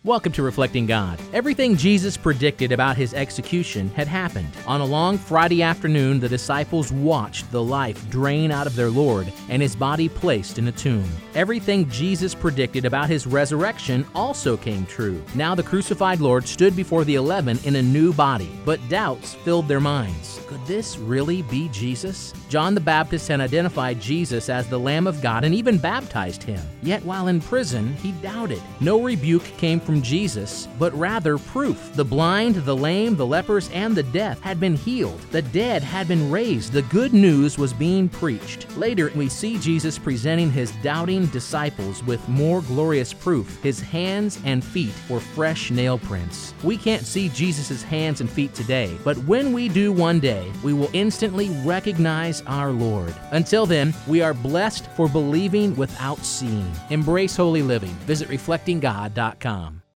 Welcome to Reflecting God. Everything Jesus predicted about his execution had happened. On a long Friday afternoon, the disciples watched the life drain out of their Lord and his body placed in a tomb. Everything Jesus predicted about his resurrection also came true. Now the crucified Lord stood before the 11 in a new body, but doubts filled their minds. Could this really be Jesus? John the Baptist had identified Jesus as the Lamb of God and even baptized him. Yet while in prison, he doubted. No rebuke came from Jesus, but rather proof. The blind, the lame, the lepers, and the deaf had been healed. The dead had been raised. The good news was being preached. Later, we see Jesus presenting his doubting disciples with more glorious proof. His hands and feet were fresh nail prints. We can't see Jesus' hands and feet today, but when we do one day, we will instantly recognize our Lord. Until then, we are blessed for believing without seeing. Embrace holy living. Visit reflectinggod.com.